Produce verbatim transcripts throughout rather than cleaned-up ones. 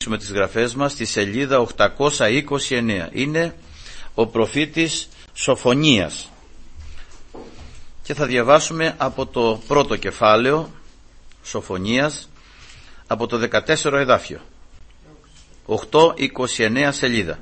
με τις γραφές μας στη σελίδα οκτακόσια είκοσι εννέα. Είναι ο προφήτης Σοφονίας και θα διαβάσουμε από το πρώτο κεφάλαιο Σοφονίας, από το δεκατέσσερα εδάφιο, οκτακόσια είκοσι εννέα σελίδα.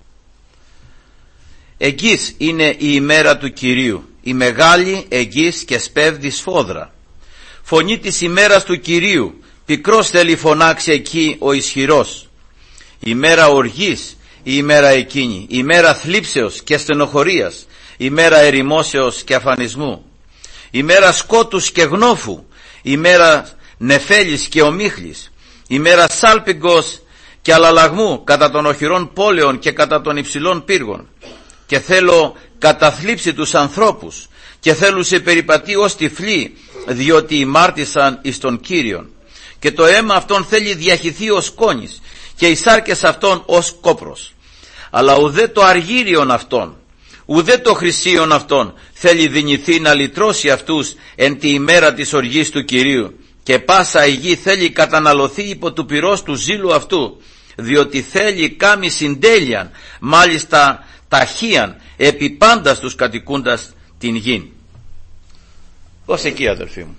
Εγγύς είναι η ημέρα του Κυρίου, η μεγάλη εγγύς και σπέβδη σφόδρα. Φωνή της ημέρας του Κυρίου, πικρός θέλει φωνάξει εκεί ο ισχυρός. Η ημέρα οργής, η ημέρα εκείνη, η ημέρα θλίψεως και στενοχωρίας, η ημέρα ερημώσεως και αφανισμού, η ημέρα σκότους και γνώφου, η ημέρα νεφέλης και ομίχλης, η ημέρα σάλπιγγος και αλλαλαγμού κατά των οχυρών πόλεων και κατά των υψηλών πύργων. Και θέλω καταθλίψει τους ανθρώπους και θέλουν σε περιπατεί ως τυφλοί, διότι ημάρτησαν εις τον Κύριον. Και το αίμα αυτών θέλει διαχυθεί ως κόνης και οι σάρκες αυτών ως κόπρος. Αλλά ουδέ το αργύριον αυτών, ουδέ το χρυσίον αυτών θέλει δυνηθεί να λυτρώσει αυτούς εν τη ημέρα της οργής του Κυρίου. Και πάσα η γη θέλει καταναλωθεί υπό του πυρός του ζήλου αυτού, διότι θέλει κάμει συντέλειαν, μάλιστα ταχύαν, επί πάντα τους κατοικούντας την γη. Ως εκεί, αδελφοί μου.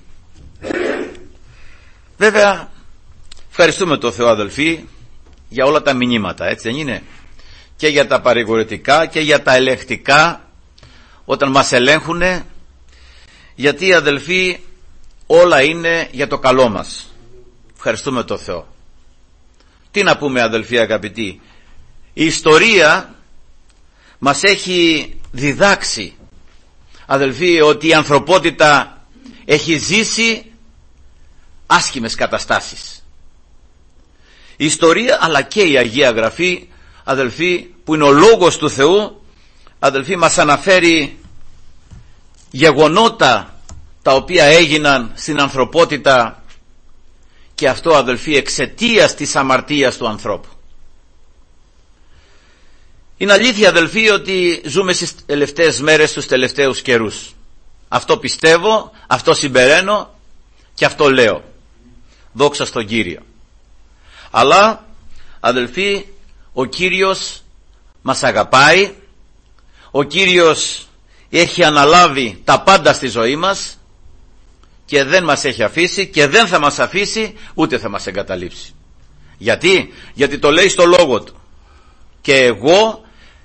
Βέβαια, ευχαριστούμε τον Θεό, αδελφοί, για όλα τα μηνύματα, έτσι δεν είναι? Και για τα παρηγορητικά και για τα ελεκτικά, όταν μας ελέγχουνε, γιατί, αδελφοί, όλα είναι για το καλό μας. Ευχαριστούμε τον Θεό. Τι να πούμε, αδελφοί αγαπητοί? Η ιστορία μας έχει διδάξει, αδελφοί, ότι η ανθρωπότητα έχει ζήσει άσχημες καταστάσεις. Η ιστορία αλλά και η Αγία Γραφή, αδελφοί, που είναι ο Λόγος του Θεού, αδελφοί, μας αναφέρει γεγονότα τα οποία έγιναν στην ανθρωπότητα, και αυτό, αδελφοί, εξαιτίας της αμαρτίας του ανθρώπου. Είναι αλήθεια, αδελφοί, ότι ζούμε στις τελευταίες μέρες, στους τελευταίους καιρούς. Αυτό πιστεύω, αυτό συμπεραίνω και αυτό λέω. Δόξα στον Κύριο. Αλλά, αδελφοί, ο Κύριος μας αγαπάει, ο Κύριος έχει αναλάβει τα πάντα στη ζωή μας και δεν μας έχει αφήσει και δεν θα μας αφήσει, ούτε θα μας εγκαταλείψει. Γιατί? Γιατί το λέει στο Λόγο Του. Και εγώ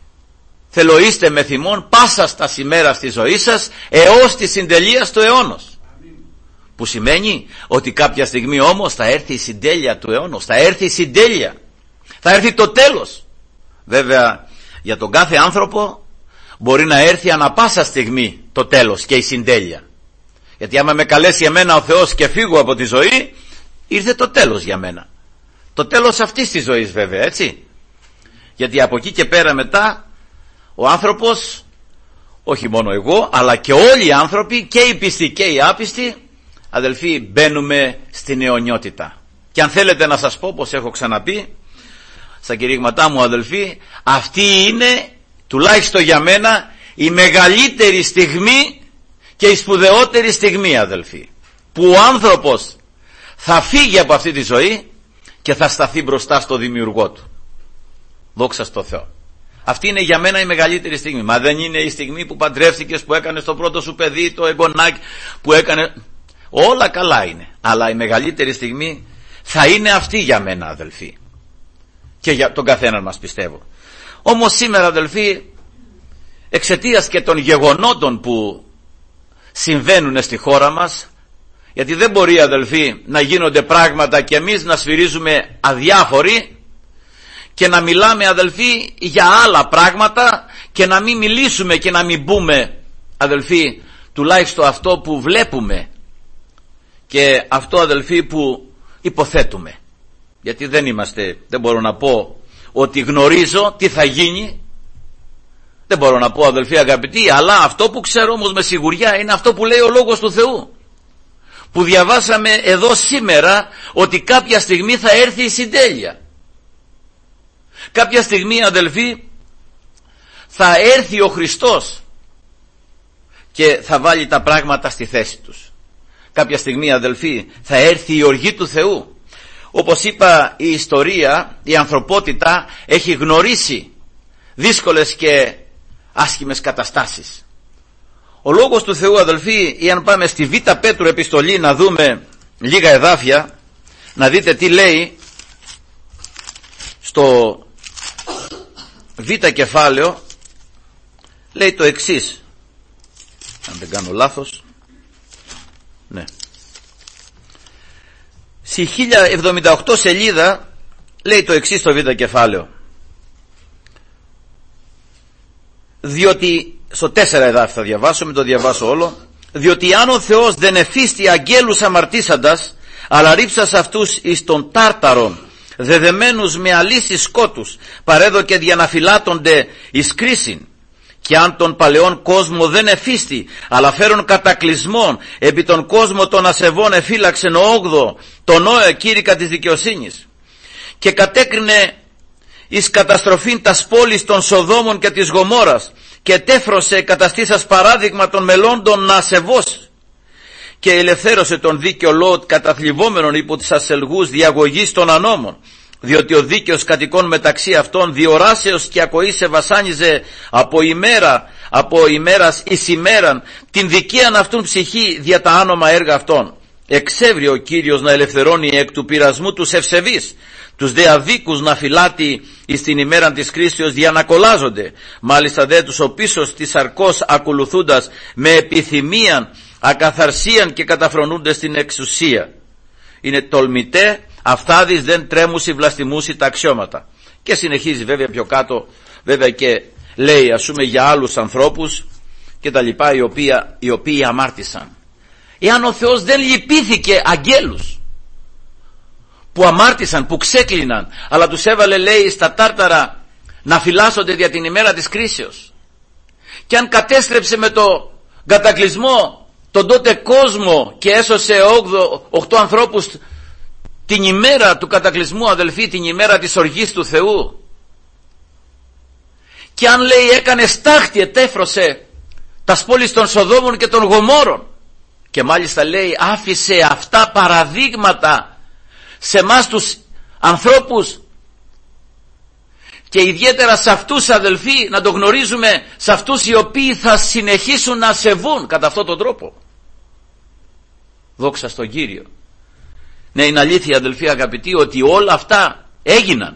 θέλω είστε με θυμόν πάσα στα ημέρα στη ζωή σας έως τη συντελεία του αιώνος. Που σημαίνει ότι κάποια στιγμή όμως θα έρθει η συντέλεια του αιώνος, θα έρθει η συντέλεια, θα έρθει το τέλος. Βέβαια, για τον κάθε άνθρωπο μπορεί να έρθει ανα πάσα στιγμή το τέλος και η συντέλεια. Γιατί άμα με καλέσει εμένα ο Θεός και φύγω από τη ζωή, ήρθε το τέλος για μένα. Το τέλος αυτής της ζωής, βέβαια, έτσι. Γιατί από εκεί και πέρα μετά ο άνθρωπος, όχι μόνο εγώ, αλλά και όλοι οι άνθρωποι, και οι πιστοί και οι άπιστοι, αδελφοί, μπαίνουμε στην αιωνιότητα. Και αν θέλετε να σας πω, πως έχω ξαναπεί στα κηρύγματά μου, αδελφοί, αυτή είναι, τουλάχιστον για μένα, η μεγαλύτερη στιγμή και η σπουδαιότερη στιγμή, αδελφοί, που ο άνθρωπος θα φύγει από αυτή τη ζωή και θα σταθεί μπροστά στο Δημιουργό του. Δόξα στο Θεό. Αυτή είναι για μένα η μεγαλύτερη στιγμή. Μα δεν είναι η στιγμή που παντρεύτηκες, που έκανες το πρώτο σου παιδί, το εγγονάκι, που έκανε... Όλα καλά είναι. Αλλά η μεγαλύτερη στιγμή θα είναι αυτή για μένα, αδελφοί. Και για τον καθέναν μας, πιστεύω. Όμως σήμερα, αδελφοί, εξαιτίας και των γεγονότων που συμβαίνουν στη χώρα μας, γιατί δεν μπορεί, αδελφοί, να γίνονται πράγματα και εμείς να σφυρίζουμε αδιάφοροι και να μιλάμε, αδελφοί, για άλλα πράγματα και να μην μιλήσουμε και να μην πούμε, αδελφοί, τουλάχιστον αυτό που βλέπουμε και αυτό, αδελφοί, που υποθέτουμε. Γιατί δεν είμαστε, δεν μπορώ να πω ότι γνωρίζω τι θα γίνει, δεν μπορώ να πω, αδελφοί αγαπητοί, αλλά αυτό που ξέρω όμως με σιγουριά είναι αυτό που λέει ο Λόγος του Θεού, που διαβάσαμε εδώ σήμερα, ότι κάποια στιγμή θα έρθει η συντέλεια. Κάποια στιγμή, αδελφοί, θα έρθει ο Χριστός και θα βάλει τα πράγματα στη θέση τους. Κάποια στιγμή, αδελφοί, θα έρθει η οργή του Θεού, Όπως είπα, η ιστορία, η ανθρωπότητα έχει γνωρίσει δύσκολες και άσχημες καταστάσεις. Ο Λόγος του Θεού, αδελφοί, ή αν πάμε στη Β' Πέτρου επιστολή να δούμε λίγα εδάφια, να δείτε τι λέει στο Β' κεφάλαιο, λέει το εξής, αν δεν κάνω λάθος, ναι, στη χίλια εβδομήντα οκτώ σελίδα λέει το εξής στο Β' κεφάλαιο, διότι στο τέσσερα εδάφια θα διαβάσω, μην το διαβάσω όλο, διότι αν ο Θεός δεν εφίστη αγγέλους αμαρτήσαντας, αλλά ρίψας αυτούς εις τον τάρταρον, δεδεμένους με αλύσεις σκότους, παρέδωκε διαναφυλάτονται εις κρίσιν, και αν τον παλαιόν κόσμο δεν εφίστη, αλλά φέρον κατακλυσμών, επί τον κόσμο των ασεβών εφύλαξεν ο όγδο, τον Νόε κήρυκα της δικαιοσύνης, και κατέκρινε εις καταστροφήν τας πόλης των Σοδόμων και της Γομόρας, και τέφρωσε καταστήσας παράδειγμα των μελώντων ασεβώς, και ελευθέρωσε τον δίκαιο Λότ καταθλιβόμενον υπό τις ασελγούς διαγωγής των ανώμων, διότι ο δίκαιος κατοικών μεταξύ αυτών διοράσεως και ακοής σε βασάνιζε από ημέρα, από ημέρας εις ημέραν την δικαίαν αυτούν ψυχή δια τα άνομα έργα αυτών. Εξέβρει ο Κύριος να ελευθερώνει εκ του πειρασμού τους ευσεβείς, τους δε αδίκους να φυλάτει εις την ημέραν της κρίσεως δια να κολλάζονται, μάλιστα δε τους οπίσως της αρκός ακολουθούντας με επιθυμίαν, ακαθαρσίαν και καταφρονούνται στην εξουσία. Είναι τολμητέ, αυτάδης δεν τρέμουσι βλαστημούσι τα αξιώματα. Και συνεχίζει βέβαια πιο κάτω, βέβαια και λέει ας πούμε για άλλους ανθρώπους και τα λοιπά, οι οποίοι, οι οποίοι αμάρτησαν. Εάν ο Θεός δεν λυπήθηκε αγγέλους που αμάρτησαν, που ξέκλειναν, αλλά τους έβαλε, λέει, στα τάρταρα να φυλάσσονται δια την ημέρα της κρίσεως, και αν κατέστρεψε με το κατακλυσμό τον τότε κόσμο και έσωσε οχτώ ανθρώπους την ημέρα του κατακλυσμού, αδελφοί, την ημέρα της οργής του Θεού, και αν, λέει, έκανε στάχτη, ετέφρωσε τας πόλεις των Σοδόμων και των Γομόρων, και μάλιστα, λέει, άφησε αυτά παραδείγματα σε εμάς τους ανθρώπους, και ιδιαίτερα σε αυτούς, αδελφοί, να το γνωρίζουμε, σε αυτούς οι οποίοι θα συνεχίσουν να σεβούν κατά αυτόν τον τρόπο. Δόξα στον Κύριο. Ναι, είναι αλήθεια, αδελφοί αγαπητοί, ότι όλα αυτά έγιναν.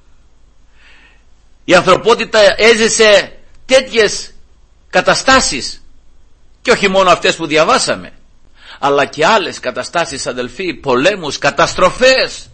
Η ανθρωπότητα έζησε τέτοιες καταστάσεις, και όχι μόνο αυτές που διαβάσαμε, αλλά και άλλες καταστάσεις, αδελφοί, πολέμους, καταστροφές.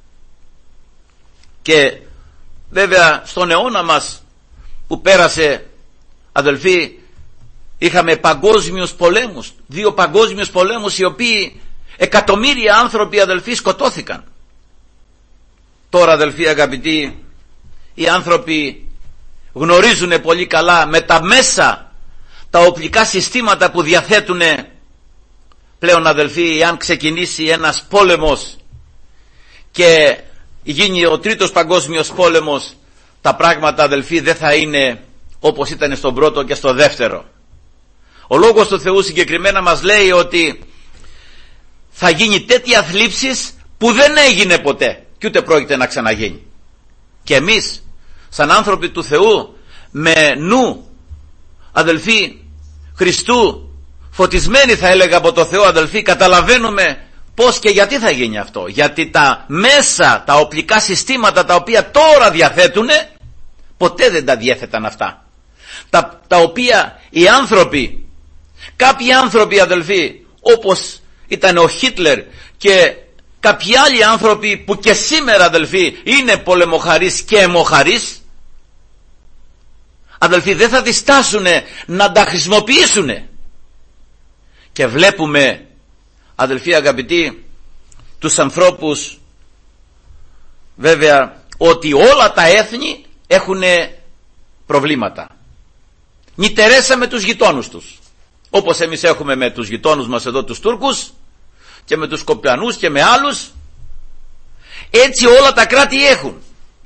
Και βέβαια στον αιώνα μας που πέρασε, αδελφοί, είχαμε παγκόσμιους πολέμους, δύο παγκόσμιους πολέμους, οι οποίοι εκατομμύρια άνθρωποι, αδελφοί, σκοτώθηκαν. Τώρα, αδελφοί αγαπητοί, οι άνθρωποι γνωρίζουν πολύ καλά με τα μέσα, τα οπλικά συστήματα που διαθέτουν πλέον, αδελφοί, αν ξεκινήσει ένας πόλεμος και γίνει ο τρίτος παγκόσμιος πόλεμος, τα πράγματα, αδελφοί, δεν θα είναι όπως ήταν στον πρώτο και στο δεύτερο. Ο Λόγος του Θεού συγκεκριμένα μας λέει ότι θα γίνει τέτοια θλίψης που δεν έγινε ποτέ και ούτε πρόκειται να ξαναγίνει. Και εμείς σαν άνθρωποι του Θεού, με νου, αδελφοί, Χριστού, φωτισμένοι θα έλεγα από το Θεό, αδελφοί, καταλαβαίνουμε πώς και γιατί θα γίνει αυτό. Γιατί τα μέσα, τα οπλικά συστήματα τα οποία τώρα διαθέτουν, ποτέ δεν τα διέθεταν αυτά. Τα, τα οποία οι άνθρωποι, κάποιοι άνθρωποι, αδελφοί, όπως ήταν ο Χίτλερ και κάποιοι άλλοι άνθρωποι που και σήμερα, αδελφοί, είναι πολεμοχαρείς και αιμοχαρείς, αδελφοί, δεν θα διστάσουν να τα χρησιμοποιήσουν. Και βλέπουμε, αδελφοί αγαπητοί, τους ανθρώπους, βέβαια, ότι όλα τα έθνη έχουν προβλήματα. Νητερέσα με τους γειτόνους τους, όπως εμείς έχουμε με τους γειτόνους μας εδώ, τους Τούρκους, και με τους Σκοπιανούς και με άλλους. Έτσι όλα τα κράτη έχουν.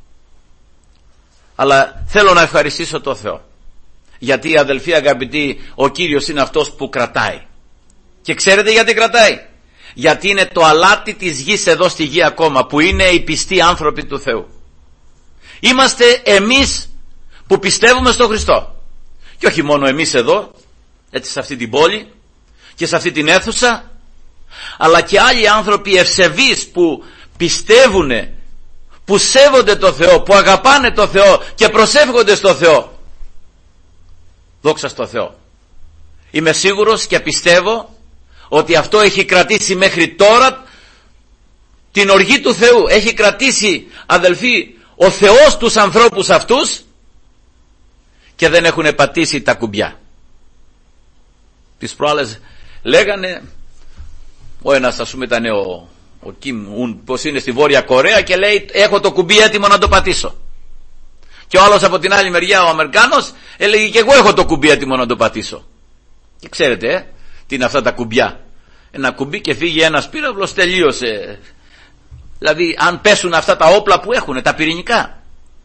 Αλλά θέλω να ευχαριστήσω τον Θεό, γιατί, αδελφοί αγαπητοί, ο Κύριος είναι αυτός που κρατάει. Και ξέρετε γιατί κρατάει? γιατί είναι το αλάτι της γης εδώ στη γη ακόμα, που είναι οι πιστοί άνθρωποι του Θεού. Είμαστε εμείς που πιστεύουμε στον Χριστό, και όχι μόνο εμείς εδώ, έτσι σε αυτή την πόλη και σε αυτή την αίθουσα, αλλά και άλλοι άνθρωποι ευσεβείς που πιστεύουν, που σέβονται το Θεό, που αγαπάνε το Θεό και προσεύχονται στο Θεό. Δόξα στο Θεό. Είμαι σίγουρος και πιστεύω ότι αυτό έχει κρατήσει μέχρι τώρα την οργή του Θεού. Έχει κρατήσει, αδελφοί, ο Θεός τους ανθρώπους αυτούς, και δεν έχουν πατήσει τα κουμπιά. Τις προάλλες λέγανε, ο ένας ας πούμε ήταν ο, ο Κιμ Ουν, πως είναι στη Βόρεια Κορέα, και λέει έχω το κουμπί έτοιμο να το πατήσω. Και ο άλλος από την άλλη μεριά, ο Αμερικάνος, έλεγε και εγώ έχω το κουμπί έτοιμο να το πατήσω. Και ξέρετε ε, τι είναι αυτά τα κουμπιά. Ένα κουμπί και φύγει ένας πύραυλος, τελείωσε. Δηλαδή αν πέσουν αυτά τα όπλα που έχουν, τα πυρηνικά.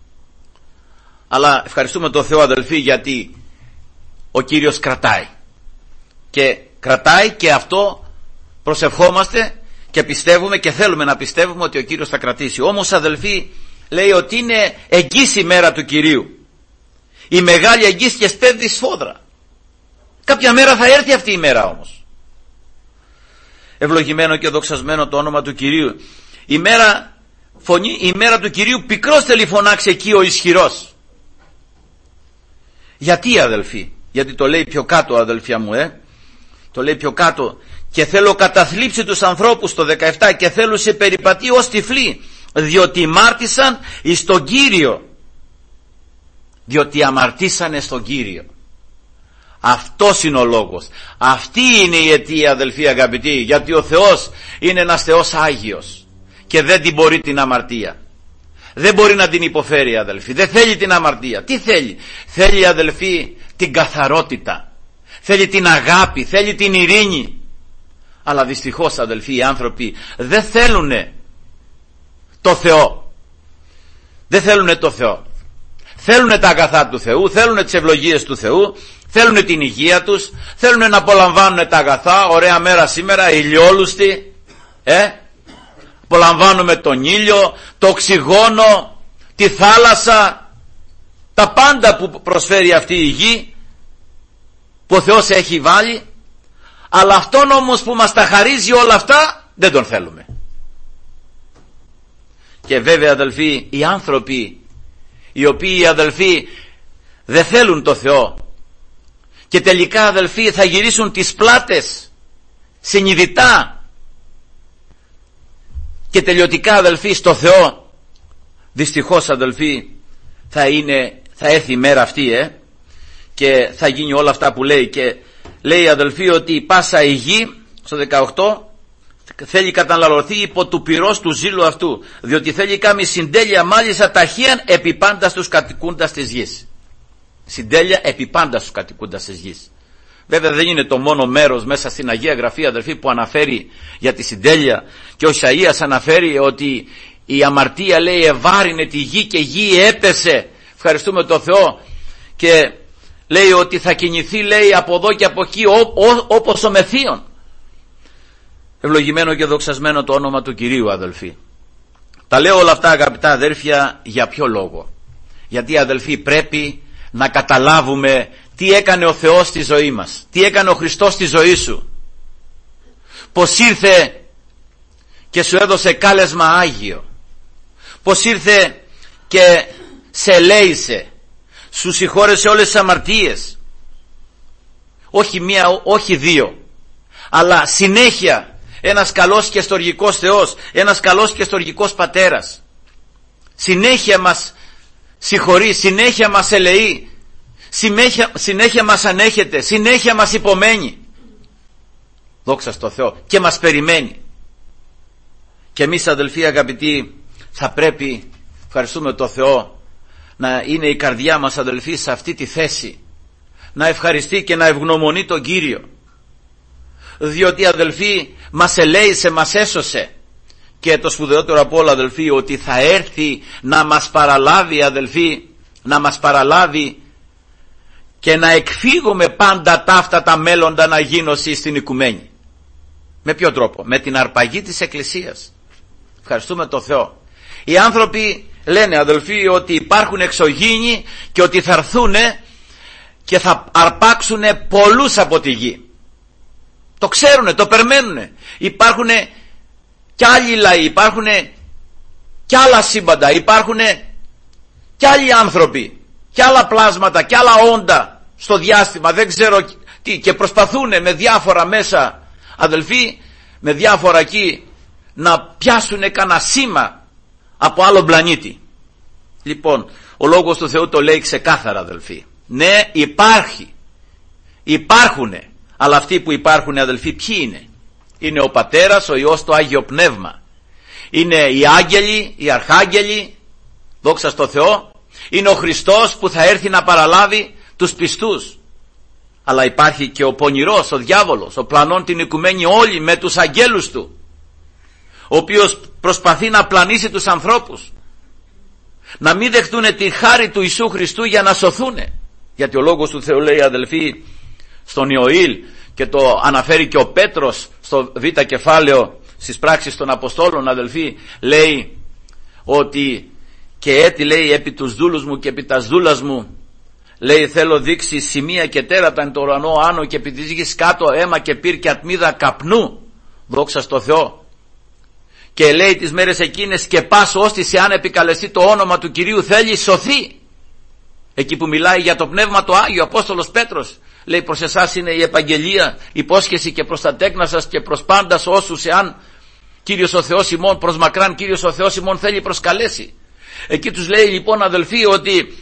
Αλλά ευχαριστούμε τον Θεό, αδελφοί, γιατί ο Κύριος κρατάει. Και κρατάει, και αυτό προσευχόμαστε και πιστεύουμε και θέλουμε να πιστεύουμε ότι ο Κύριος θα κρατήσει. Όμως, αδελφοί, λέει ότι είναι εγγύς η μέρα του Κυρίου. Η μεγάλη εγγύς και σπέβδει σφόδρα. Κάποια μέρα θα έρθει αυτή η μέρα όμως. Ευλογημένο και δοξασμένο το όνομα του Κυρίου. Η μέρα, φωνή, η μέρα του Κυρίου πικρός θέλει φωνάξει εκεί ο ισχυρός. Γιατί, αδελφοί? Γιατί το λέει πιο κάτω, αδελφιά μου, ε. Το λέει πιο κάτω. Και θέλω καταθλίψει τους ανθρώπους, το δεκαεπτά, και θέλω σε περιπατεί ως τυφλοί, διότι μάρτισαν εις τον Κύριο. Διότι αμαρτήσανε στον Κύριο. Αυτός είναι ο λόγος. Αυτή είναι η αιτία, αδελφοί αγαπητοί, γιατί ο Θεός είναι ένας Θεός Άγιος και δεν την μπορεί την αμαρτία. Δεν μπορεί να την υποφέρει, αδελφοί. Δεν θέλει την αμαρτία. Τι θέλει? Θέλει, αδελφοί, την καθαρότητα. Θέλει την αγάπη. Θέλει την ειρήνη. Αλλά δυστυχώς, αδελφοί, οι άνθρωποι δεν θέλουνε το Θεό. Δεν θέλουνε το Θεό. Θέλουνε τα αγαθά του Θεού. Θέλουνε τις ευλογίες του Θεού. Θέλουνε την υγεία τους. Θέλουνε να απολαμβάνουν τα αγαθά. Ωραία μέρα σήμερα, ηλιόλουστη. Ε Απολαμβάνουμε τον ήλιο, το οξυγόνο, τη θάλασσα, τα πάντα που προσφέρει αυτή η γη, που ο Θεός έχει βάλει. Αλλά αυτόν όμως που μας τα χαρίζει όλα αυτά, δεν τον θέλουμε. Και βέβαια, αδελφοί, οι άνθρωποι οι οποίοι, αδελφοί, δεν θέλουν το Θεό, και τελικά, αδελφοί, θα γυρίσουν τις πλάτες συνειδητά και τελειωτικά, αδελφοί, στο Θεό, δυστυχώς, αδελφοί, θα είναι, θα έρθει η μέρα αυτή, ε, και θα γίνει όλα αυτά που λέει. Και λέει, αδελφοί, ότι η πάσα η γη, στο δεκαοκτώ, θέλει καταναλωθεί υπό του πυρός του ζήλου αυτού, διότι θέλει κάμει συντέλεια μάλιστα ταχύαν επί πάντα στους κατοικούντας της γης. Συντέλεια επί πάντα στους κατοικούντας της γης. Βέβαια δεν είναι το μόνο μέρος μέσα στην Αγία Γραφή, αδελφοί, που αναφέρει για τη συντέλεια, και ο Ισαΐας αναφέρει ότι η αμαρτία, λέει, ευάρινε τη γη και η γη έπεσε. Ευχαριστούμε τον Θεό. Και λέει ότι θα κινηθεί, λέει, από εδώ και από εκεί όπως ο Μεθύων. Ευλογημένο και δοξασμένο το όνομα του Κυρίου, αδελφοί. Τα λέω όλα αυτά, αγαπητά αδέρφια, για ποιο λόγο? Γιατί, αδελφοί, πρέπει να καταλάβουμε τι έκανε ο Θεός στη ζωή μας, τι έκανε ο Χριστός στη ζωή σου, πως ήρθε και σου έδωσε κάλεσμα Άγιο, πως ήρθε και σε ελέησε, σου συγχώρεσε όλες τις αμαρτίες, όχι μία, όχι δύο, αλλά συνέχεια ένας καλός και στοργικός Θεός, ένας καλός και στοργικός Πατέρας, συνέχεια μας συγχωρεί, συνέχεια μας ελεεί, συνέχεια, συνέχεια μας ανέχεται, συνέχεια μας υπομένει. Δόξα στο Θεό. Και μας περιμένει. Και εμείς, αδελφοί αγαπητοί, θα πρέπει, ευχαριστούμε το Θεό, να είναι η καρδιά μας, αδελφοί, σε αυτή τη θέση, να ευχαριστεί και να ευγνωμονεί τον Κύριο, διότι, αδελφοί, μας ελέησε, μας έσωσε. Και το σπουδαιότερο από όλα, αδελφοί, ότι θα έρθει να μας παραλάβει, αδελφοί, να μας παραλάβει και να εκφύγουμε πάντα τα αυτά τα μέλλοντα να γίνωση στην οικουμένη. Με ποιο τρόπο? Με την αρπαγή της Εκκλησίας. Ευχαριστούμε τον Θεό. Οι άνθρωποι λένε, αδελφοί, ότι υπάρχουν εξωγήινοι και ότι θα έρθουν και θα αρπάξουν πολλούς από τη γη. Το ξέρουνε, το περιμένουνε. Υπάρχουν κι άλλοι λαοί, υπάρχουν κι άλλα σύμπαντα, υπάρχουν κι άλλοι άνθρωποι, κι άλλα πλάσματα, κι άλλα όντα στο διάστημα, δεν ξέρω τι, και προσπαθούν με διάφορα μέσα, αδελφοί, με διάφορα εκεί να πιάσουν κανένα σήμα από άλλο πλανήτη. Λοιπόν, ο Λόγος του Θεού το λέει ξεκάθαρα, αδελφοί. Ναι, υπάρχει, υπάρχουνε, αλλά αυτοί που υπάρχουν, αδελφοί, ποιοι είναι? Είναι ο Πατέρας, ο Υιός, το Άγιο Πνεύμα. Είναι οι άγγελοι, οι αρχάγγελοι, δόξα στο Θεό. Είναι ο Χριστός που θα έρθει να παραλάβει τους πιστούς. Αλλά υπάρχει και ο πονηρός, ο διάβολος, ο πλανών την οικουμένη όλη με τους αγγέλους του, ο οποίος προσπαθεί να πλανήσει τους ανθρώπους, να μην δεχτούν τη χάρη του Ιησού Χριστού για να σωθούν. Γιατί ο Λόγος του Θεού λέει, αδελφοί, στον Ιωήλ, και το αναφέρει και ο Πέτρος στο β κεφάλαιο στις πράξεις των Αποστόλων, αδελφοί, λέει ότι και έτι, λέει, επί τους δούλους μου και επί τας δούλας μου, λέει, θέλω δείξει σημεία και τέρατα εν το ουρανό άνω και επί της γης κάτω αίμα και πυρ και ατμίδα καπνού, δόξα στο Θεό. Και λέει τις μέρες εκείνες, και πας ώστις εάν επικαλεστεί το όνομα του Κυρίου θέλει σωθεί. Εκεί που μιλάει για το Πνεύμα το Άγιο, ο Απόστολος Πέτρος λέει, προς εσάς είναι η επαγγελία, υπόσχεση και προς τα τέκνα σας και προς πάντας όσους εάν Κύριος ο Θεός ημών, προς μακράν Κύριος ο Θεός ημών θέλει προσκαλέσει. Εκεί τους λέει λοιπόν, αδελφοί, ότι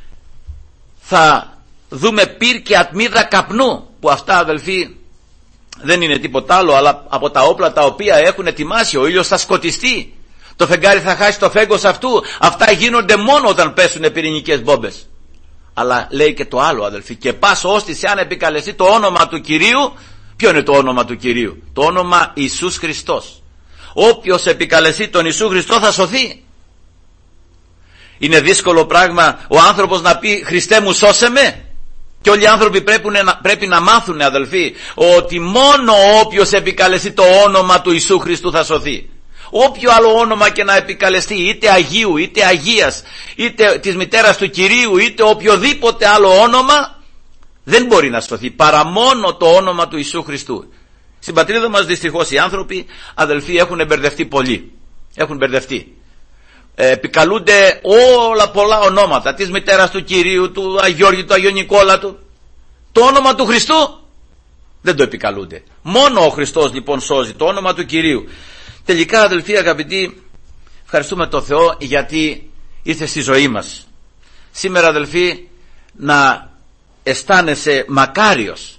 θα δούμε πυρ και ατμίδα καπνού, που αυτά, αδελφοί, δεν είναι τίποτα άλλο αλλά από τα όπλα τα οποία έχουν ετοιμάσει. Ο ήλιος θα σκοτιστεί, το φεγγάρι θα χάσει το φέγγος αυτού. Αυτά γίνονται μόνο όταν πέσουν πυρηνικές μπόμπες. Αλλά λέει και το άλλο, αδελφοί, και πας ώστις αν επικαλεστεί το όνομα του Κυρίου. Ποιο είναι το όνομα του Κυρίου? Το όνομα Ιησούς Χριστός. Όποιος επικαλεστεί τον Ιησού Χριστό θα σωθεί. Είναι δύσκολο πράγμα ο άνθρωπος να πει, Χριστέ μου σώσε με? Και όλοι οι άνθρωποι πρέπει να, πρέπει να μάθουν, αδελφοί, ότι μόνο όποιος επικαλεστεί το όνομα του Ιησού Χριστού θα σωθεί. Όποιο άλλο όνομα και να επικαλεστεί, είτε Αγίου, είτε Αγίας, είτε της μητέρας του Κυρίου, είτε οποιοδήποτε άλλο όνομα, δεν μπορεί να σωθεί παρά μόνο το όνομα του Ιησού Χριστού. Στην πατρίδα μας δυστυχώς οι άνθρωποι, αδελφοί, έχουν μπερδευτεί πολύ. Έχουν μπερδευτεί. Ε, επικαλούνται όλα πολλά ονόματα, της μητέρας του Κυρίου, του Αγιώργη, του Αγίου Νικόλα του. Το όνομα του Χριστού δεν το επικαλούνται. Μόνο ο Χριστός λοιπόν σώζει, το όνομα του Κυρίου. Τελικά, αδελφοί αγαπητοί, ευχαριστούμε τον Θεό γιατί ήρθε στη ζωή μας. Σήμερα, αδελφοί, να αισθάνεσαι μακάριος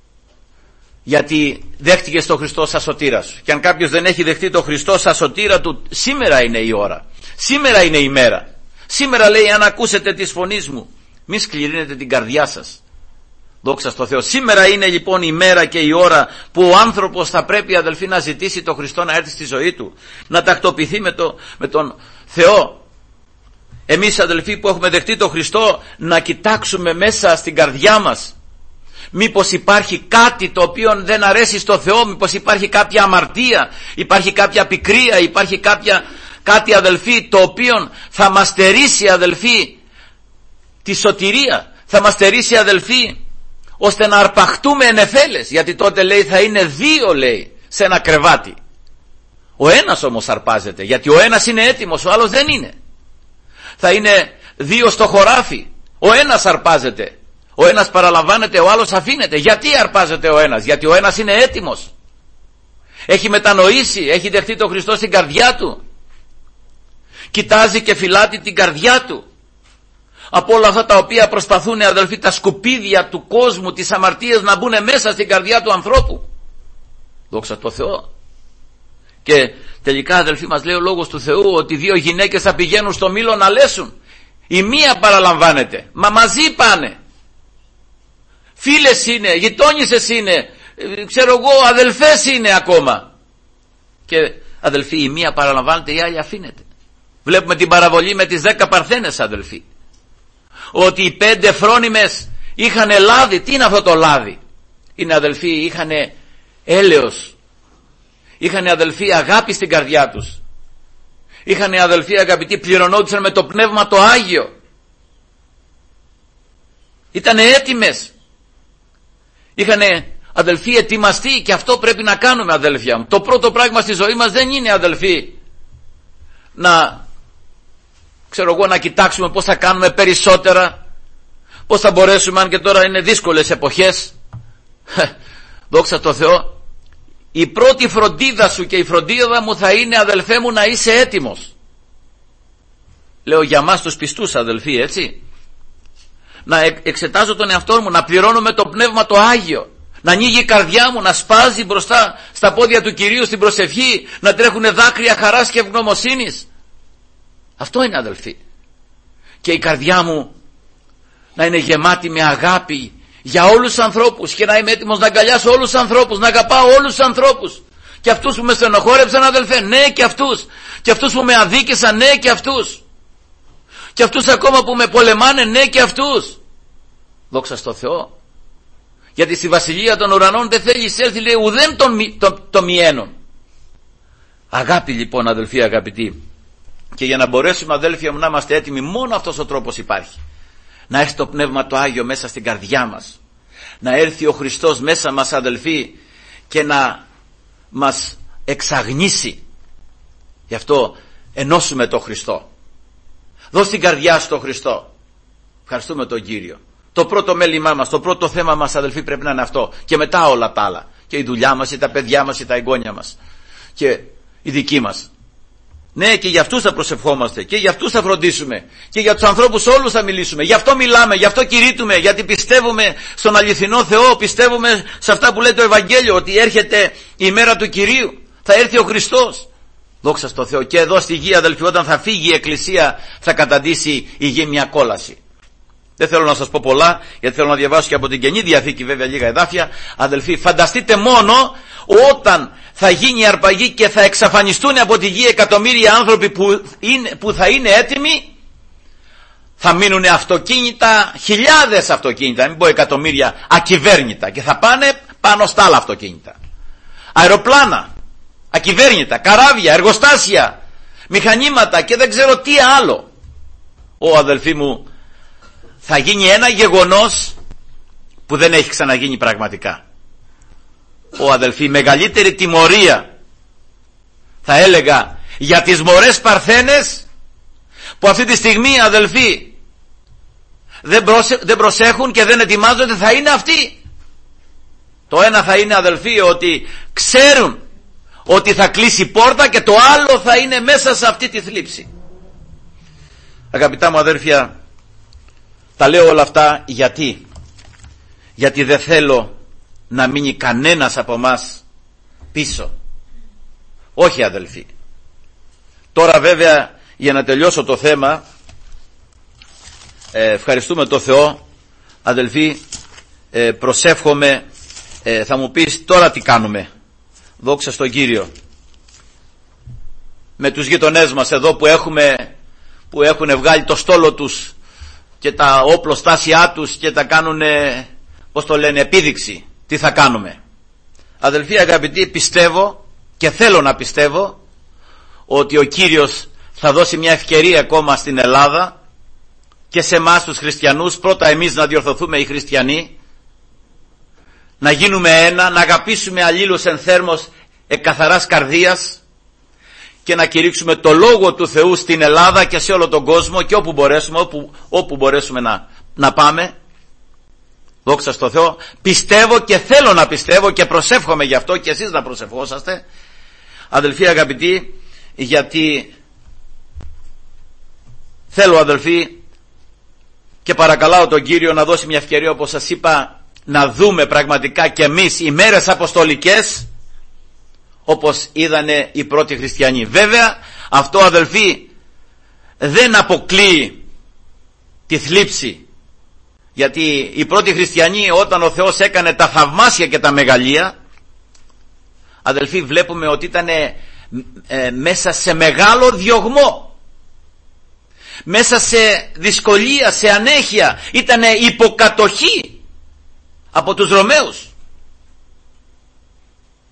γιατί δέχτηκες τον Χριστό σαν σωτήρα σου. Και αν κάποιος δεν έχει δεχτεί τον Χριστό σαν σωτήρα του, σήμερα είναι η ώρα, σήμερα είναι η μέρα. Σήμερα, λέει, αν ακούσετε της φωνής μου, μη σκληρύνετε την καρδιά σας. Δόξα στο Θεό. Σήμερα είναι λοιπόν η μέρα και η ώρα που ο άνθρωπος θα πρέπει, αδελφοί, να ζητήσει τον Χριστό να έρθει στη ζωή του, να τακτοποιηθεί με, το, με τον Θεό. Εμείς, αδελφοί, που έχουμε δεχτεί τον Χριστό, να κοιτάξουμε μέσα στην καρδιά μας μήπως υπάρχει κάτι το οποίο δεν αρέσει στο Θεό, μήπως υπάρχει κάποια αμαρτία, υπάρχει κάποια πικρία, υπάρχει κάποια, κάτι, αδελφοί, το οποίο θα μας στερήσει, αδελφοί, τη σωτηρία, θα μας στερήσει, αδελφοί, ώστε να αρπαχτούμε εν εφέλες. Γιατί τότε, λέει, θα είναι δύο, λέει, σε ένα κρεβάτι. Ο ένας όμως αρπάζεται, γιατί ο ένας είναι έτοιμος, ο άλλος δεν είναι. Θα είναι δύο στο χωράφι, ο ένας αρπάζεται, ο ένας παραλαμβάνεται, ο άλλος αφήνεται. Γιατί αρπάζεται ο ένας? Γιατί ο ένας είναι έτοιμος, έχει μετανοήσει, έχει δεχτεί τον Χριστό στην καρδιά του, κοιτάζει και φυλάτει την καρδιά του από όλα αυτά τα οποία προσπαθούν, αδελφοί, τα σκουπίδια του κόσμου, τις αμαρτίες, να μπουν μέσα στην καρδιά του ανθρώπου. Δόξα τω Θεώ. Και τελικά, αδελφοί, μας λέει ο Λόγος του Θεού ότι δύο γυναίκες θα πηγαίνουν στο μήλο να λέσουν. Η μία παραλαμβάνεται, μα μαζί πάνε, φίλες είναι, γειτόνισσες είναι, ξέρω εγώ, αδελφές είναι ακόμα. Και, αδελφοί, η μία παραλαμβάνεται, η άλλη αφήνεται. Βλέπουμε την παραβολή με τις δέκα παρθένες, αδελφοί, ότι οι πέντε φρόνιμες είχαν λάδι. Τι είναι αυτό το λάδι? Είναι, αδελφοί, είχαν έλεος Είχαν αδελφοί αγάπη στην καρδιά τους. Είχαν αδελφοί αγαπητοί, πληρωνόντουσαν με το Πνεύμα το Άγιο. Ήτανε έτοιμες. Είχανε αδελφοί ετοιμαστεί, και αυτό πρέπει να κάνουμε, αδέλφια μου. Το πρώτο πράγμα στη ζωή μας δεν είναι, αδελφοί, να ξέρω εγώ να κοιτάξουμε πώς θα κάνουμε περισσότερα, πώς θα μπορέσουμε, αν και τώρα είναι δύσκολες εποχές. Δόξα τω Θεώ. Η πρώτη φροντίδα σου και η φροντίδα μου θα είναι, αδελφέ μου, να είσαι έτοιμος. Λέω για μας τους πιστούς, αδελφοί, έτσι. Να εξετάζω τον εαυτό μου, να πληρώνω με το Πνεύμα το Άγιο, να ανοίγει η καρδιά μου, να σπάζει μπροστά στα πόδια του Κυρίου στην προσευχή, να τρέχουν δάκρυα χαράς και ευγνωμοσύνης. Αυτό είναι, αδελφοί. Και η καρδιά μου να είναι γεμάτη με αγάπη για όλους τους ανθρώπους, και να είμαι έτοιμος να αγκαλιάσω όλους τους ανθρώπους, να αγαπάω όλους τους ανθρώπους. Και αυτούς που με στενοχώρεψαν, αδελφέ, ναι, και αυτούς. Και αυτούς που με αδίκησαν, ναι, και αυτούς. Και αυτούς ακόμα που με πολεμάνε, ναι, και αυτούς. Δόξα στο Θεό. Γιατί στη βασιλεία των ουρανών δεν θέλει εισέλθει, λέει, ουδέν των το, το μιένων. Αγάπη λοιπόν, αδελφοί αγαπητοί. Και για να μπορέσουμε, αδέλφια μου, να είμαστε έτοιμοι, μόνο αυτός ο τρόπος υπάρχει. Να έρθει το Πνεύμα το Άγιο μέσα στην καρδιά μας. Να έρθει ο Χριστός μέσα μας, αδελφοί, και να μας εξαγνίσει. Γι' αυτό ενώσουμε τον Χριστό. Δώσ' την καρδιά σου τον Χριστό. Ευχαριστούμε τον Κύριο. Το πρώτο μέλημά μας, το πρώτο θέμα μας, αδελφοί, πρέπει να είναι αυτό. Και μετά όλα τα άλλα. Και η δουλειά μας, ή τα παιδιά μας, ή τα εγγόνια μας. Και η δική μας. Ναι, και για αυτούς θα προσευχόμαστε, και για αυτούς θα φροντίσουμε, και για τους ανθρώπους όλους θα μιλήσουμε. Γι' αυτό μιλάμε, γι' αυτό κηρύττουμε, γιατί πιστεύουμε στον αληθινό Θεό, πιστεύουμε σε αυτά που λέει το Ευαγγέλιο, ότι έρχεται η μέρα του Κυρίου, θα έρθει ο Χριστός. Δόξα στο Θεό. Και εδώ στη γη, αδελφοί, όταν θα φύγει η Εκκλησία, θα καταντήσει η γη μια κόλαση. Δεν θέλω να σας πω πολλά, γιατί θέλω να διαβάσω και από την Καινή Διαθήκη βέβαια λίγα εδάφια. Αδελφοί, φανταστείτε μόνο όταν θα γίνει η αρπαγή και θα εξαφανιστούν από τη γη εκατομμύρια άνθρωποι που, είναι, που θα είναι έτοιμοι. Θα μείνουν αυτοκίνητα, χιλιάδες αυτοκίνητα, μην πω εκατομμύρια, ακυβέρνητα, και θα πάνε πάνω στα άλλα αυτοκίνητα. Αεροπλάνα, ακυβέρνητα, καράβια, εργοστάσια, μηχανήματα και δεν ξέρω τι άλλο. Ω, αδελφοί μου, θα γίνει ένα γεγονός που δεν έχει ξαναγίνει πραγματικά. Ω, αδελφοί, η μεγαλύτερη τιμωρία, θα έλεγα, για τις μωρές παρθένες που αυτή τη στιγμή, αδελφοί, δεν, προσε, δεν προσέχουν και δεν ετοιμάζονται, θα είναι αυτοί. Το ένα θα είναι, αδελφοί, ότι ξέρουν ότι θα κλείσει η πόρτα, και το άλλο θα είναι μέσα σε αυτή τη θλίψη. Αγαπητά μου αδέρφια, τα λέω όλα αυτά γιατί γιατί δεν θέλω να μείνει κανένας από μας πίσω. Όχι, αδελφοί. Τώρα βέβαια, για να τελειώσω το θέμα, ε, ευχαριστούμε το Θεό, αδελφοί, ε, προσεύχομαι. ε, θα μου πεις τώρα τι κάνουμε. Δόξα στον Κύριο. Με τους γειτονές μας εδώ που έχουμε που έχουν βγάλει το στόλο τους και τα όπλοστάσια τους και τα κάνουν, πώς το λένε, επίδειξη. Τι θα κάνουμε? Αδελφοί αγαπητοί, πιστεύω και θέλω να πιστεύω ότι ο Κύριος θα δώσει μια ευκαιρία ακόμα στην Ελλάδα και σε εμάς τους χριστιανούς, πρώτα εμείς να διορθωθούμε οι χριστιανοί, να γίνουμε ένα, να αγαπήσουμε αλλήλους εν θέρμος εκ καθαράς καρδίας και να κηρύξουμε το Λόγο του Θεού στην Ελλάδα και σε όλο τον κόσμο και όπου μπορέσουμε, όπου, όπου μπορέσουμε να, να πάμε. Δόξα στο Θεό. Πιστεύω και θέλω να πιστεύω και προσεύχομαι γι' αυτό, και εσείς να προσευχόσαστε, αδελφοί αγαπητοί, γιατί θέλω, αδελφοί, και παρακαλάω τον Κύριο να δώσει μια ευκαιρία, όπως σας είπα, να δούμε πραγματικά και εμείς οι μέρες αποστολικές όπως είδανε οι πρώτοι χριστιανοί. Βέβαια αυτό, αδελφοί, δεν αποκλείει τη θλίψη, γιατί οι πρώτοι χριστιανοί, όταν ο Θεός έκανε τα θαυμάσια και τα μεγαλεία, αδελφοί, βλέπουμε ότι ήταν ε, μέσα σε μεγάλο διωγμό, μέσα σε δυσκολία, σε ανέχεια, ήταν υποκατοχή από τους Ρωμαίους.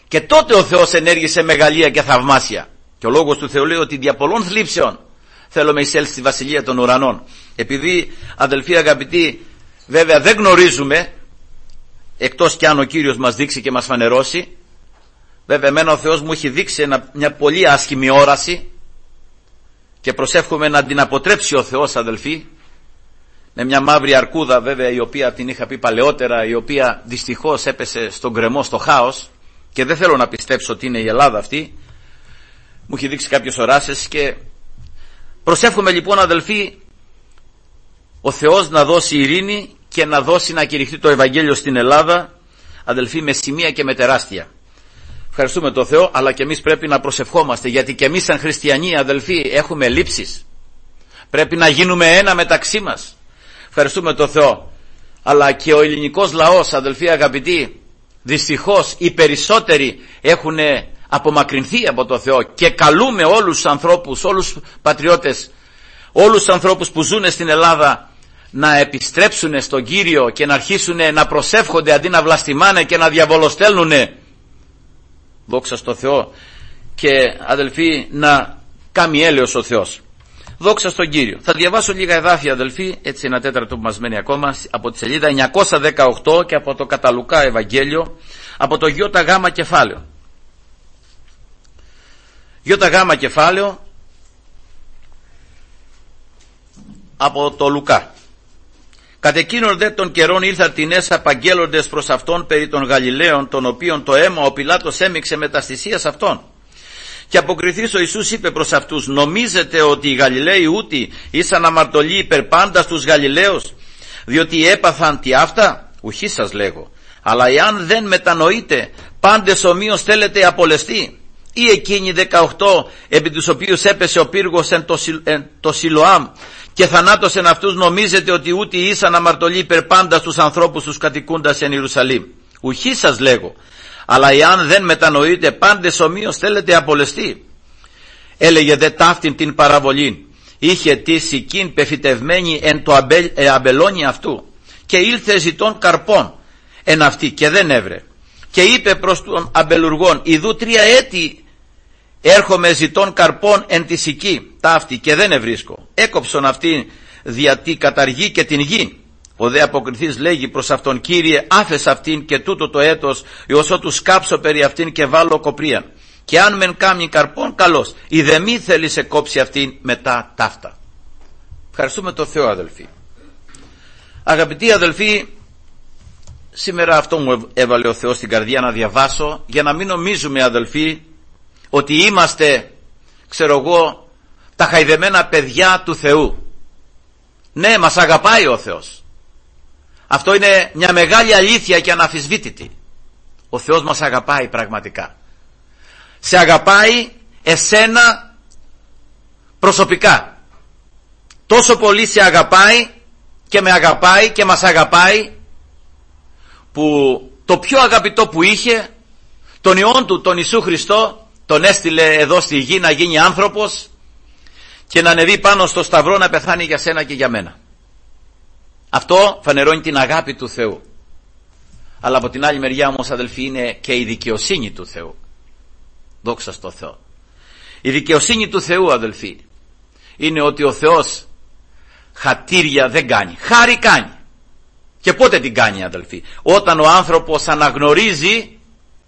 Και τότε ο Θεός ενέργησε μεγαλεία και θαυμάσια. Και ο λόγος του Θεού λέει ότι δια πολλών θλίψεων θέλω με εισέλθει στη βασιλεία των ουρανών. Επειδή, αδελφοί αγαπητοί, βέβαια δεν γνωρίζουμε, εκτός κι αν ο Κύριος μας δείξει και μας φανερώσει, βέβαια εμένα ο Θεός μου έχει δείξει ένα, μια πολύ άσχημη όραση και προσεύχομαι να την αποτρέψει ο Θεός, αδελφοί, με μια μαύρη αρκούδα βέβαια, η οποία την είχα πει παλαιότερα, η οποία δυστυχώς έπεσε στον γκρεμό, στο χάος, και δεν θέλω να πιστέψω ότι είναι η Ελλάδα αυτή. Μου έχει δείξει κάποιες οράσεις και προσεύχομαι λοιπόν, αδελφοί, ο Θεός να δώσει ειρήνη και να δώσει να κηρυχθεί το Ευαγγέλιο στην Ελλάδα, αδελφοί, με σημεία και με τεράστια. Ευχαριστούμε τον Θεό, αλλά και εμείς πρέπει να προσευχόμαστε, γιατί και εμείς σαν χριστιανοί, αδελφοί, έχουμε λήψεις. Πρέπει να γίνουμε ένα μεταξύ μας. Ευχαριστούμε τον Θεό. Αλλά και ο ελληνικός λαός, αδελφοί αγαπητοί, δυστυχώς οι περισσότεροι έχουν απομακρυνθεί από τον Θεό, και καλούμε όλους τους ανθρώπους, όλους τους πατριώτες, όλους τους ανθρώπους που ζουν στην Ελλάδα να επιστρέψουν στον Κύριο και να αρχίσουν να προσεύχονται αντί να βλαστημάνε και να διαβολοστέλνουνε. Δόξα στο Θεό. Και αδελφοί, να κάνει έλεος ο Θεός. Δόξα στον Κύριο. Θα διαβάσω λίγα εδάφια, αδελφοί, έτσι ένα τέταρτο που μας μένει ακόμα, από τη σελίδα εννιακόσια δεκαοκτώ και από το Καταλουκά Ευαγγέλιο, από το Γιώτα Γάμα κεφάλαιο. Γιώτα Γάμα κεφάλαιο από το Λουκά. Κατ' εκείνον δε των καιρών ήρθαν τινές απαγγέλλοντες προς αυτόν περί των Γαλιλαίων, των οποίων το αίμα ο Πιλάτος έμιξε με τας θυσίας αυτών. Και αποκριθείς ο Ιησούς είπε προς αυτούς: νομίζετε ότι οι Γαλιλαίοι ούτοι ήσαν αμαρτωλοί υπερ πάντα στους Γαλιλαίους, διότι έπαθαν τι αυτά? Ουχή σας λέγω. Αλλά εάν δεν μετανοείτε, πάντες ομοίως θέλετε απολεστεί. Ή εκείνοι δεκαοκτώ επί τους οποίους έπεσε ο πύργος εν το, εν το Σιλοάμ και θανάτωσεν αυτούς, νομίζετε ότι ούτοι ήσαν αμαρτωλοί υπερ πάντα στους ανθρώπους τους κατοικούντας εν Ιερουσαλήμ? Ουχή σας λέγω. Αλλά εάν δεν μετανοείτε, πάντες ομοίως θέλετε απολεστεί. Έλεγε δε ταύτην την παραβολήν. Είχε τη σικήν πεφυτευμένη εν το αμπελ, ε, αμπελόνι αυτού, και ήλθε ζητών καρπών εν αυτή, και δεν έβρε. Και είπε προς τον αμπελουργόν: ιδού τρία έτη έρχομαι ζητών καρπών εν τη σική ταύτη, και δεν ευρίσκω. Έκοψον αυτήν διατί καταργεί και την γη. Ο δε αποκριθής λέγει προς αυτόν: Κύριε, άφες αυτήν και τούτο το έτος, έως ότου σκάψω περί αυτήν και βάλω κοπρίαν. Και αν μεν κάμει καρπών, καλώς. Η δε μη θέλει σε κόψει αυτήν μετά ταύτα. Ευχαριστούμε τον Θεό, αδελφοί. Αγαπητοί αδελφοί, σήμερα αυτό μου έβαλε ο Θεός στην καρδιά να διαβάσω, για να μην νομίζουμε, αδελφοί, ότι είμαστε, ξέρω εγώ, τα χαϊδεμένα παιδιά του Θεού. Ναι, μας αγαπάει ο Θεός. Αυτό είναι μια μεγάλη αλήθεια και αναμφισβήτητη. Ο Θεός μας αγαπάει πραγματικά. Σε αγαπάει εσένα προσωπικά. Τόσο πολύ σε αγαπάει και με αγαπάει και μας αγαπάει, που το πιο αγαπητό που είχε, τον Υιόν του, τον Ιησού Χριστό, τον έστειλε εδώ στη γη να γίνει άνθρωπος και να ανεβεί πάνω στο σταυρό να πεθάνει για σένα και για μένα. Αυτό φανερώνει την αγάπη του Θεού. Αλλά από την άλλη μεριά όμως, αδελφοί, είναι και η δικαιοσύνη του Θεού. Δόξα στο Θεό. Η δικαιοσύνη του Θεού, αδελφοί, είναι ότι ο Θεός χατήρια δεν κάνει. Χάρη κάνει. Και πότε την κάνει, αδελφοί? Όταν ο άνθρωπος αναγνωρίζει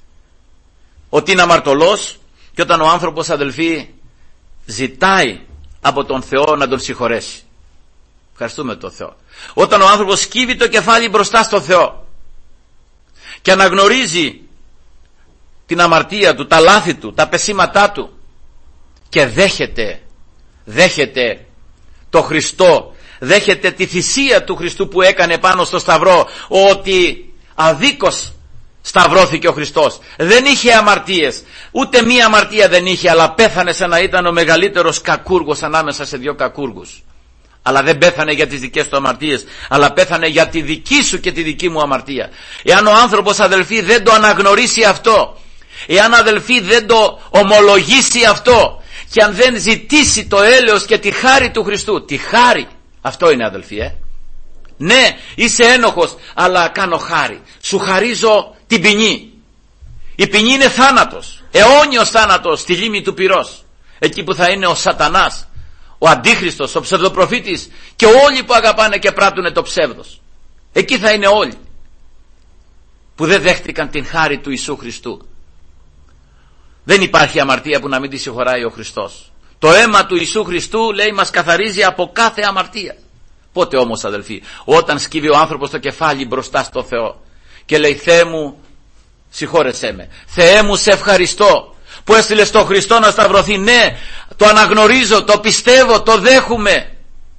ότι είναι αμαρτωλός, και όταν ο άνθρωπος, αδελφοί, ζητάει από τον Θεό να τον συγχωρέσει. Ευχαριστούμε τον Θεό. Όταν ο άνθρωπος σκύβει το κεφάλι μπροστά στο Θεό και αναγνωρίζει την αμαρτία του, τα λάθη του, τα πεσήματά του, και δέχεται, δέχεται το Χριστό, δέχεται τη θυσία του Χριστού που έκανε πάνω στο σταυρό, ότι αδίκως σταυρώθηκε ο Χριστός. Δεν είχε αμαρτίες, ούτε μία αμαρτία δεν είχε, αλλά πέθανε σαν να ήταν ο μεγαλύτερος κακούργος ανάμεσα σε δύο κακούργους. Αλλά δεν πέθανε για τις δικές του αμαρτίες, αλλά πέθανε για τη δική σου και τη δική μου αμαρτία. Εάν ο άνθρωπος, αδελφοί, δεν το αναγνωρίσει αυτό, εάν, αδελφοί, δεν το ομολογήσει αυτό, και αν δεν ζητήσει το έλεος και τη χάρη του Χριστού, τη χάρη, αυτό είναι, αδελφοί, ε. Ναι, είσαι ένοχος, αλλά κάνω χάρη. Σου χαρίζω την ποινή. Η ποινή είναι θάνατος, αιώνιος θάνατος στη λίμνη του πυρός, εκεί που θα είναι ο σατανάς, ο αντίχριστος, ο ψευδοπροφήτης και όλοι που αγαπάνε και πράττουν το ψεύδος. Εκεί θα είναι όλοι που δεν δέχτηκαν την χάρη του Ιησού Χριστού. Δεν υπάρχει αμαρτία που να μην τη συγχωράει ο Χριστός. Το αίμα του Ιησού Χριστού, λέει, μας καθαρίζει από κάθε αμαρτία. Πότε όμως, αδελφοί? Όταν σκύβει ο άνθρωπος το κεφάλι μπροστά στο Θεό και λέει, Θεέ μου, συγχώρεσέ με, Θεέ μου, σε ευχαριστώ που έστειλες τον Χριστό να σταυρωθεί. Ναι, το αναγνωρίζω, το πιστεύω, το δέχομαι.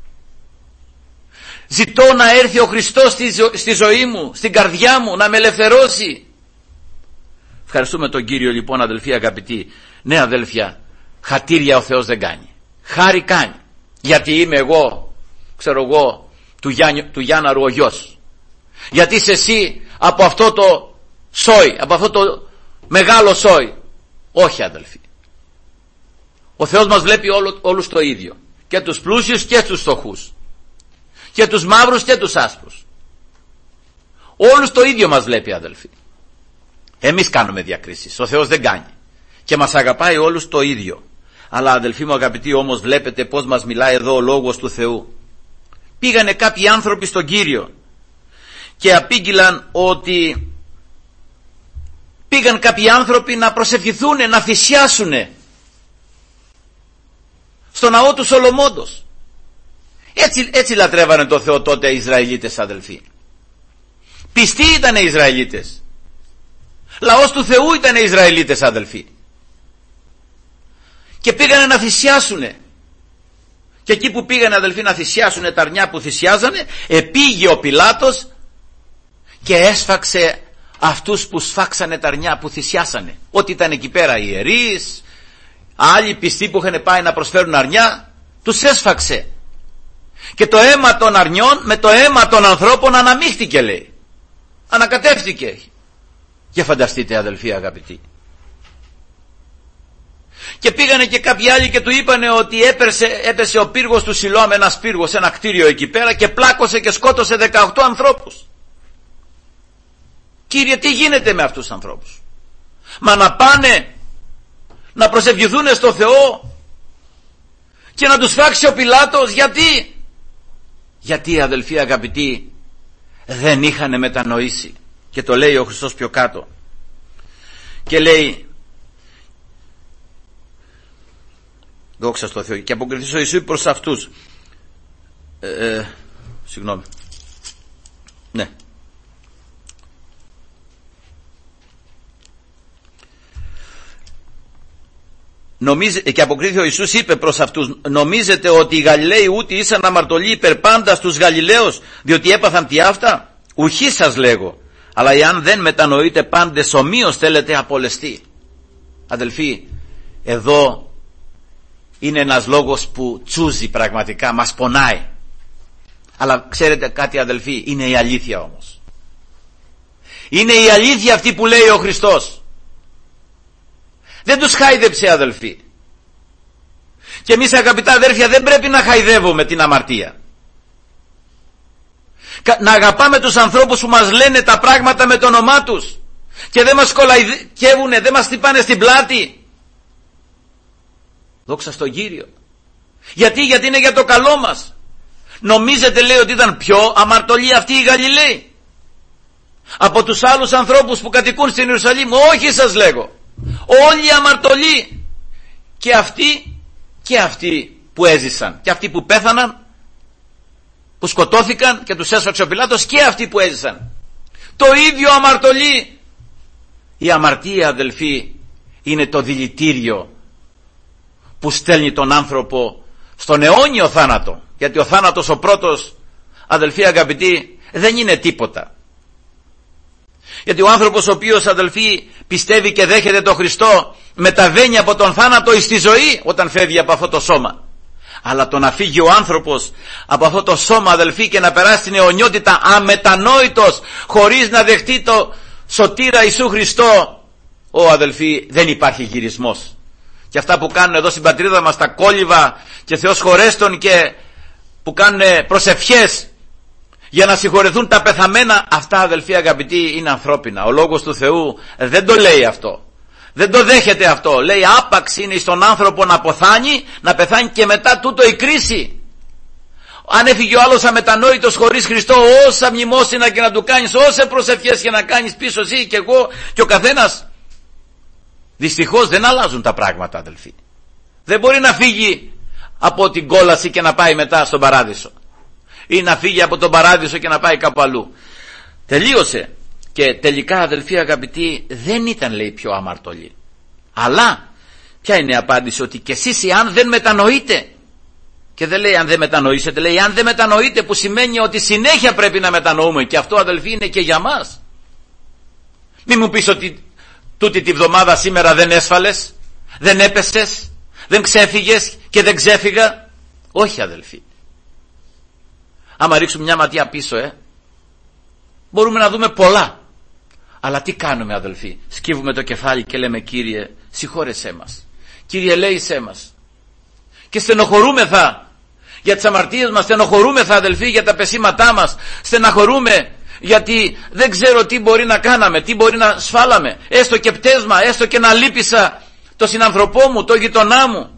Ζητώ να έρθει ο Χριστός στη, ζω... στη ζωή μου, στην καρδιά μου, να με ελευθερώσει. Ευχαριστούμε τον Κύριο, λοιπόν, αδελφοί αγαπητοί. Ναι, αδέλφια, χατήρια ο Θεός δεν κάνει. Χάρη κάνει. Γιατί είμαι εγώ, ξέρω εγώ, του, Γιάννη, του Γιάνναρου ο γιος. Γιατί είσαι εσύ από αυτό το σόι, από αυτό το μεγάλο σόι. Όχι, αδελφοί. Ο Θεός μας βλέπει όλο, όλους το ίδιο. Και τους πλούσιους και τους φτωχούς. Και τους μαύρους και τους άσπρους. Όλους το ίδιο μας βλέπει, αδελφοί. Εμείς κάνουμε διακρίσεις, ο Θεός δεν κάνει. Και μας αγαπάει όλους το ίδιο. Αλλά, αδελφοί μου αγαπητοί, όμως βλέπετε πως μας μιλάει εδώ ο Λόγος του Θεού. Πήγανε κάποιοι άνθρωποι στον Κύριο και απήγγειλαν ότι πήγαν κάποιοι άνθρωποι να προσευχηθούν, να θυσιάσουν στο ναό του Σολομώντος. Έτσι, έτσι λατρεύανε το Θεό τότε οι Ισραηλίτες, αδελφοί. Πιστοί ήταν οι Ισραηλίτες. Λαός του Θεού ήταν οι Ισραηλίτες, αδελφοί. Και πήγανε να θυσιάσουνε. Και εκεί που πήγανε, αδελφοί, να θυσιάσουνε τα αρνιά που θυσιάζανε, επήγε ο Πιλάτος και έσφαξε αυτούς που σφάξανε τα αρνιά που θυσιάσανε. Ότι ήταν εκεί πέρα οι ιερείς, άλλοι πιστοί που είχαν πάει να προσφέρουν αρνιά, τους έσφαξε. Και το αίμα των αρνιών με το αίμα των ανθρώπων αναμίχθηκε, λέει. Ανακατεύτηκε. Και φανταστείτε, αδελφοί αγαπητοί. Και πήγανε και κάποιοι άλλοι και του είπανε ότι έπεσε, έπεσε ο πύργος του Σιλώαμ, ένας πύργος, ένα κτίριο εκεί πέρα, και πλάκωσε και σκότωσε δεκαοκτώ ανθρώπους. Κύριε, τι γίνεται με αυτούς τους ανθρώπους? Μα να πάνε να προσευχηθούν στο Θεό και να τους φάξει ο Πιλάτος? Γιατί? Γιατί, αδελφοί αγαπητοί, δεν είχαν μετανοήσει. Και το λέει ο Χριστός πιο κάτω. Και λέει, δόξα στο Θεό, και αποκριθείς ο Ιησούς προς αυτούς. Ε, ε, συγγνώμη. Ναι. Νομίζε, και αποκρίθηκε ο Ιησούς, είπε προς αυτούς, νομίζετε ότι οι Γαλιλαίοι ούτε ήσαν αμαρτωλοί υπερπάντα στους Γαλιλαίους, διότι έπαθαν τι αυτά? Ουχή σας λέγω, αλλά εάν δεν μετανοείτε πάντες ομοίως θέλετε απολεστεί. Αδελφοί, εδώ είναι ένας λόγος που τσούζει πραγματικά, μας πονάει. Αλλά ξέρετε κάτι, αδελφοί, είναι η αλήθεια όμως. Είναι η αλήθεια αυτή που λέει ο Χριστός. Δεν τους χάιδεψε, αδελφοί. Και εμείς, αγαπητά αδέρφια, δεν πρέπει να χαϊδεύουμε την αμαρτία. Να αγαπάμε τους ανθρώπους που μας λένε τα πράγματα με το όνομά τους και δεν μας κολαϊδεύουνε, δεν μας χτυπάνε στην πλάτη. Δόξα στον Κύριο. Γιατί, γιατί είναι για το καλό μας. Νομίζετε, λέει, ότι ήταν πιο αμαρτωλοί αυτοί οι Γαλιλαίοι από τους άλλους ανθρώπους που κατοικούν στην Ιερουσαλήμ? Όχι, σας λέγω. Όλοι αμαρτωλοί. Και αυτοί και αυτοί που έζησαν και αυτοί που πέθαναν, που σκοτώθηκαν και τους έσφαξε ο Πιλάτος, και αυτοί που έζησαν. Το ίδιο αμαρτωλοί. Η αμαρτία, αδελφοί, είναι το δηλητήριο που στέλνει τον άνθρωπο στον αιώνιο θάνατο. Γιατί ο θάνατος ο πρώτος, αδελφοί αγαπητοί, δεν είναι τίποτα. Γιατί ο άνθρωπος ο οποίος, αδελφοί, πιστεύει και δέχεται τον Χριστό, μεταβαίνει από τον θάνατο εις τη ζωή όταν φεύγει από αυτό το σώμα. Αλλά το να φύγει ο άνθρωπος από αυτό το σώμα, αδελφοί, και να περάσει την αιωνιότητα αμετανόητος, χωρίς να δεχτεί το σωτήρα Ιησού Χριστό, ο αδελφοί, δεν υπάρχει γυρισμός. Και αυτά που κάνουν εδώ στην πατρίδα μας τα κόλληβα και Θεός χωρέστον, και που κάνουν προσευχές για να συγχωρεθούν τα πεθαμένα. Αυτά, αδελφοί αγαπητοί, είναι ανθρώπινα. Ο λόγος του Θεού δεν το λέει αυτό. Δεν το δέχεται αυτό. Λέει άπαξ είναι στον άνθρωπο να ποθάνει, να πεθάνει και μετά τούτο η κρίση. Αν έφυγε ο άλλος αμετανόητος χωρίς Χριστό, όσα μνημόσυνα και να του κάνεις, όσες προσευχές και να κάνεις πίσω εσύ και εγώ και ο καθένας, δυστυχώς δεν αλλάζουν τα πράγματα, αδελφοί. Δεν μπορεί να φύγει από την κόλαση και να πάει μετά στον παράδεισο, ή να φύγει από τον παράδεισο και να πάει κάπου αλλού. Τελείωσε. Και τελικά, αδελφοί αγαπητοί, δεν ήταν, λέει, πιο αμαρτωλή. Αλλά ποια είναι η απάντηση? Ότι και εσείς εάν δεν μετανοείτε, και δεν λέει αν δεν μετανοήσετε, λέει αν δεν μετανοείτε, που σημαίνει ότι συνέχεια πρέπει να μετανοούμε, και αυτό, αδελφοί, είναι και για μας. Μη μου πεις ότι τούτη τη βδομάδα σήμερα δεν έσφαλες, δεν έπεσες, δεν ξέφυγες και δεν ξέφυγα. Όχι, αδελφοί. Άμα ρίξουμε μια ματιά πίσω, ε, μπορούμε να δούμε πολλά. Αλλά τι κάνουμε, αδελφοί? Σκύβουμε το κεφάλι και λέμε, Κύριε, συγχώρεσέ μας. Κύριε, ελέησέ μας. Και στενοχωρούμεθα για τις αμαρτίες μας, στενοχωρούμεθα, αδελφοί, για τα πεσήματά μας, στενοχωρούμε γιατί δεν ξέρω τι μπορεί να κάναμε, τι μπορεί να σφάλαμε, έστω και πτέσμα, έστω και να λύπησα το συνανθρωπό μου, το γειτονά μου.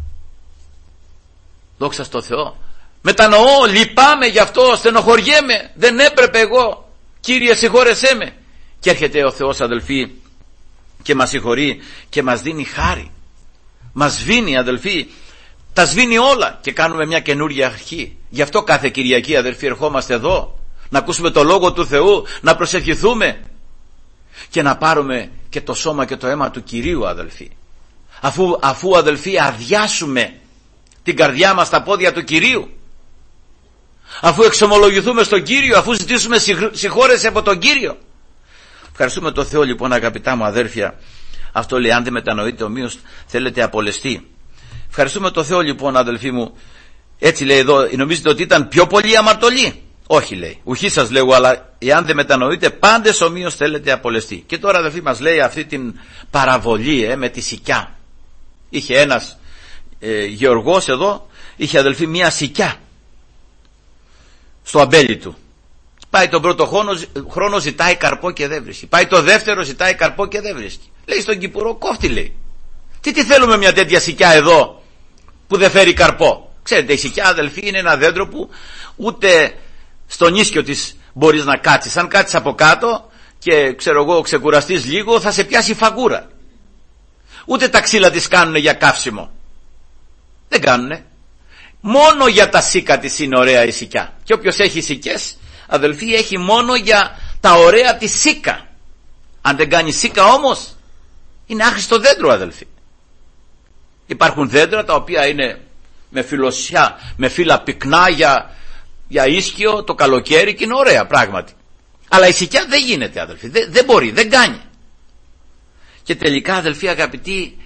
Δόξα στο Θεό. Μετανοώ, λυπάμαι γι' αυτό, στενοχωριέμαι, δεν έπρεπε εγώ. Κύριε, συγχώρεσέ με. Και έρχεται ο Θεός, αδελφοί, και μας συγχωρεί και μας δίνει χάρη. Μας σβήνει, αδελφοί, τα σβήνει όλα και κάνουμε μια καινούργια αρχή. Γι' αυτό κάθε Κυριακή, αδελφοί, ερχόμαστε εδώ να ακούσουμε το Λόγο του Θεού, να προσευχηθούμε και να πάρουμε και το σώμα και το αίμα του Κυρίου, αδελφοί. Αφού, αφού αδελφοί, αδειάσουμε την καρδιά μας στα πόδια του Κυρίου, αφού εξομολογηθούμε στον Κύριο, αφού ζητήσουμε συγχώρεση από τον Κύριο. Ευχαριστούμε τον Θεό, λοιπόν, αγαπητά μου αδέρφια. Αυτό λέει, αν δεν μετανοείτε ομοίως θέλετε απολεστεί. Ευχαριστούμε τον Θεό, λοιπόν, αδελφοί μου. Έτσι λέει εδώ, νομίζετε ότι ήταν πιο πολύ αμαρτωλοί? Όχι, λέει, ουχή σας λέγω, αλλά εάν δεν μετανοείτε πάντες ομοίως θέλετε απολεστεί. Και τώρα, αδελφοί, μας λέει αυτή την παραβολή ε, με τη σικιά. Είχε ένας ε, γεωργός εδώ, είχε, αδελφοί, μία σικιά στο αμπέλι του. Πάει τον πρώτο χρόνο, χρόνο ζητάει καρπό και δεν βρίσκει. Πάει το δεύτερο, ζητάει καρπό και δεν βρίσκει. Λέει στον κυπουρό, κόφτη, λέει. Τι τι θέλουμε μια τέτοια σικιά εδώ που δεν φέρει καρπό? Ξέρετε, η σικιά, αδελφοί, είναι ένα δέντρο που ούτε στον ίσκιο της μπορείς να κάτσεις. Αν κάτσεις από κάτω και, ξέρω εγώ, ξεκουραστείς λίγο, θα σε πιάσει φαγούρα. Ούτε τα ξύλα της κάνουνε για καύσιμο. Δεν κάνουνε. Μόνο για τα σίκα της είναι ωραία η σικιά. Και όποιος έχει σικές, αδελφοί, έχει μόνο για τα ωραία τη σίκα. Αν δεν κάνει σίκα όμως, είναι άχρηστο δέντρο, αδελφοί. Υπάρχουν δέντρα τα οποία είναι με φιλοσιά, με φύλλα πυκνά για, για ίσκιο το καλοκαίρι και είναι ωραία πράγματι. Αλλά η σικιά δεν γίνεται, αδελφοί, δεν, δεν μπορεί, δεν κάνει. Και τελικά, αδελφοί αγαπητοί,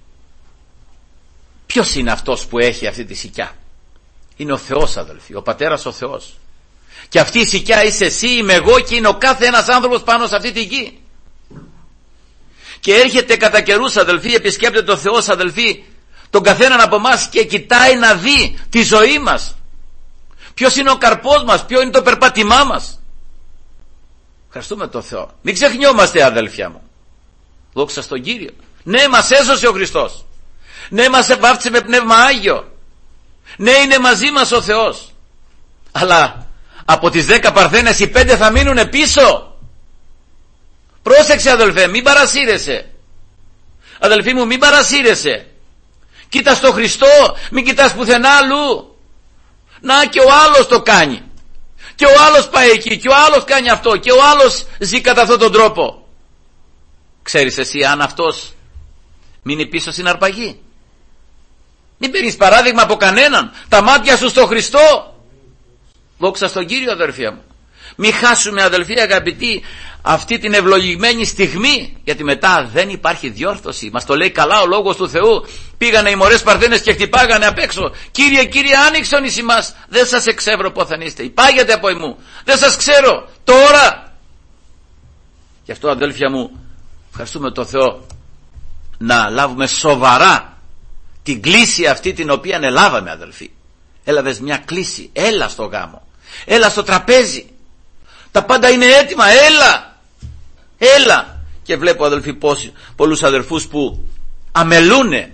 ποιος είναι αυτός που έχει αυτή τη σικιά? Είναι ο Θεός, αδελφοί, ο Πατέρας ο Θεός. Και αυτή η σικιά είσαι εσύ, είμαι εγώ και είναι ο κάθε ένας άνθρωπος πάνω σε αυτή τη γη. Και έρχεται κατά καιρούς, αδελφοί, επισκέπτεται ο Θεός, αδελφοί, τον καθέναν από εμάς και κοιτάει να δει τη ζωή μας. Ποιος είναι ο καρπός μας, ποιο είναι το περπάτημά μας. Ευχαριστούμε τον Θεό. Μην ξεχνιόμαστε, αδελφιά μου. Δόξα στον Κύριο. Ναι, μας έσωσε ο Χριστός. Ναι, μας βάφτισε με Πνεύμα Άγιο. Ναι, είναι μαζί μας ο Θεός. Αλλά από τις δέκα παρθένες οι πέντε θα μείνουν πίσω. Πρόσεξε, αδελφέ, μην παρασύρεσαι. Αδελφοί μου, μην παρασύρεσαι. Κοίτα στο Χριστό, μην κοιτάς πουθενά αλλού. Να, και ο άλλος το κάνει. Και ο άλλος πάει εκεί, και ο άλλος κάνει αυτό, και ο άλλος ζει κατά αυτόν τον τρόπο. Ξέρεις εσύ αν αυτός μείνει πίσω στην αρπαγή? Μην παίρνεις παράδειγμα από κανέναν. Τα μάτια σου στο Χριστό. Δόξα στον Κύριο, αδελφία μου. Μην χάσουμε, αδελφοί αγαπητοί, αυτή την ευλογημένη στιγμή, γιατί μετά δεν υπάρχει διόρθωση. Μας το λέει καλά ο Λόγος του Θεού. Πήγανε οι μωρές παρθένες και χτυπάγανε απ' έξω. Κύριε, Κύριε, άνοιξον εις ημάς. Δεν σας εξεύρω πόθεν είστε. Υπάγετε από εμού. Δεν σας ξέρω τώρα. Γι' αυτό, αδέλφια μου, ευχαριστούμε τον Θεό να λάβουμε σοβαρά την κλήση αυτή την οποία ελάβαμε, αδελφοί. Έλαβες μια κλήση, έλα στο γάμο. Έλα στο τραπέζι. Τα πάντα είναι έτοιμα. Έλα. Έλα. Και βλέπω, αδελφοί, πολλούς αδελφούς που αμελούνε.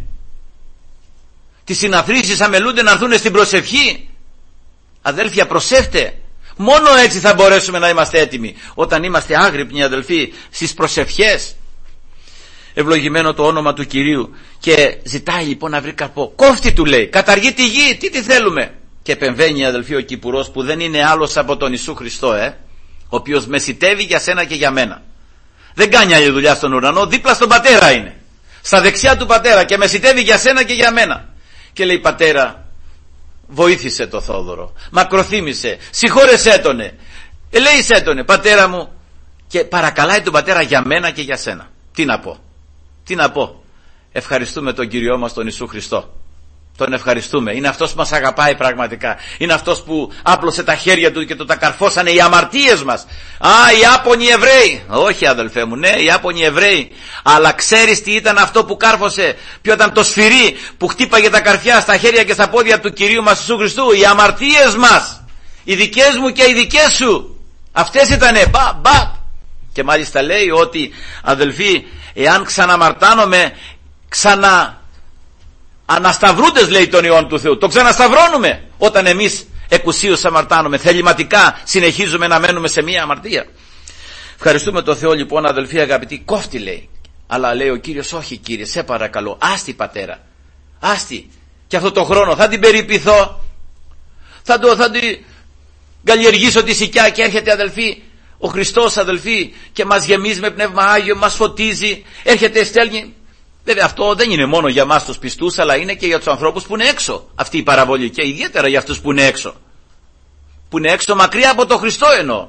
Τις συναθρήσεις αμελούνται να έρθουν στην προσευχή. Αδέλφια, προσεύτε. Μόνο έτσι θα μπορέσουμε να είμαστε έτοιμοι. Όταν είμαστε άγρυπνοι, αδελφοί, στις προσευχές. Ευλογημένο το όνομα του Κυρίου. Και ζητάει λοιπόν να βρει καρπό. Κόφτη, του λέει, καταργεί τη γη. Τι τη θέλουμε? Και επεμβαίνει, αδελφοί, ο Κυπουρός, που δεν είναι άλλος από τον Ιησού Χριστό, ε, ο οποίος μεσητεύει για σένα και για μένα. Δεν κάνει άλλη δουλειά στον ουρανό, δίπλα στον Πατέρα είναι. Στα δεξιά του Πατέρα, και μεσητεύει για σένα και για μένα. Και λέει, Πατέρα, βοήθησε το Θόδωρο, μακροθύμησε, συγχώρεσέ τονε, ελέησέ τονε, Πατέρα μου. Και παρακαλάει τον Πατέρα για μένα και για σένα. Τι να πω, τι να πω. Ευχαριστούμε τον Κυριό μας τον Ιησού Χριστό. Τον ευχαριστούμε. Είναι αυτός που μας αγαπάει πραγματικά. Είναι αυτός που άπλωσε τα χέρια του και το τα καρφώσανε οι αμαρτίες μας. Α, οι άπονοι Εβραίοι. Όχι, αδελφέ μου, ναι, οι άπονοι Εβραίοι. Αλλά ξέρεις τι ήταν αυτό που κάρφωσε? Ποιο ήταν το σφυρί που χτύπαγε τα καρφιά στα χέρια και στα πόδια του Κυρίου μας Ιησού Χριστού? Οι αμαρτίες μας. Οι δικές μου και οι δικές σου. Αυτές ήτανε. Μπα, μπα. Και μάλιστα λέει ότι, αδελφοί, εάν ξαναμαρτάνομαι, ξανα ανασταυρούντες, λέει, των ιών του Θεού. Το ξανασταυρώνουμε όταν εμείς εκουσίως αμαρτάνουμε. Θεληματικά συνεχίζουμε να μένουμε σε μία αμαρτία. Ευχαριστούμε τον Θεό λοιπόν, αδελφοί αγαπητοί. Κόφτη, λέει. Αλλά λέει ο Κύριος, όχι Κύριε, σε παρακαλώ, άστη Πατέρα, άστη. Και αυτό το χρόνο θα την περιποιηθώ, θα, το, θα την καλλιεργήσω τη σικιά. Και έρχεται, αδελφοί, ο Χριστός, αδελφοί, και μας γεμίζει με Πνεύμα Άγιο, μας φωτίζει, έρχεται, στέλνει. Βέβαια αυτό δεν είναι μόνο για μας τους πιστούς, αλλά είναι και για τους ανθρώπους που είναι έξω. Αυτή η παραβολή, και ιδιαίτερα για αυτούς που είναι έξω. Που είναι έξω μακριά από τον Χριστό εννοώ.